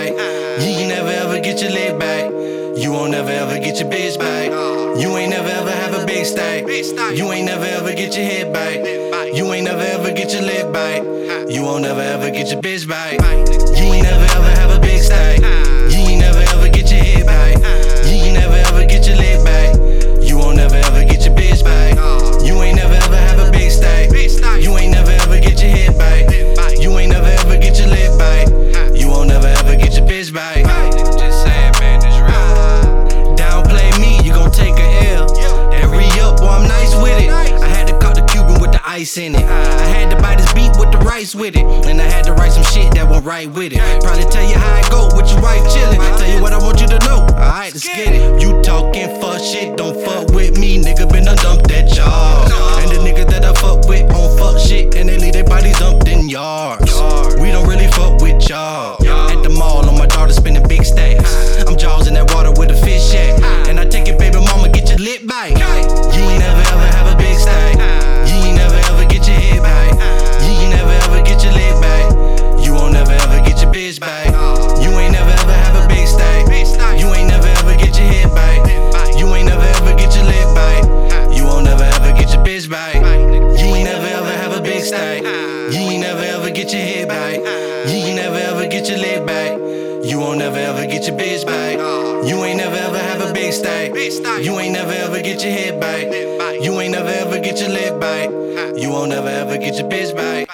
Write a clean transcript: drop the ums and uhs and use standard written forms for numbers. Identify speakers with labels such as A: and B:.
A: back. You ain't never ever get your leg back. You won't never ever get your bitch back. You ain't never ever have a big stack. You ain't never ever get your head back. You ain't never ever get your leg back. You won't never ever get your bitch back. You ain't never ever have a big stack. You ain't never ever get your head back. You ain't never ever get your leg back. You won't never ever get your bitch back. You ain't never ever have a big stack. You ain't never ever get your head back. You ain't never ever get your leg back. You won't never ever get your bitch back.
B: Just saying, man, it's real.
A: Downplay me, you gon' take a L. That re-up, boy, I'm nice with it. I had to caught the Cuban with the ice in it. I had to buy this beat with the rice with it. And I had to write some shit that went right with it. Probably tell you how it go with your wife chillin'. Tell you what I want you to know. Alright, let's get it. You talking fuck shit, don't fuck with me. Nigga been done dumped that y'all. And the niggas that I fuck with on fuck shit, and they leave their bodies dumped in yards. We don't really fuck with y'all. At the mall on my daughter spending big stacks. I'm jaws in that water with a fish shack. And I take it, baby mama, get your lip back. You ain't never ever have a big stack. You ain't never ever get your head back. You ain't never ever get your leg back. You won't never ever get your bitch back. You ain't never ever have a big stack. You ain't never ever get your head back. You ain't never ever get your leg back. You won't never ever get your bitch back. You ain't never ever have a big stack. You ain't never ever get your head back. You ain't never ever get your leg back. You won't never ever get your bitch back. You ain't never ever have a big stack. You ain't never ever get your head back. You ain't never ever get your leg back. You won't never ever get your bitch back.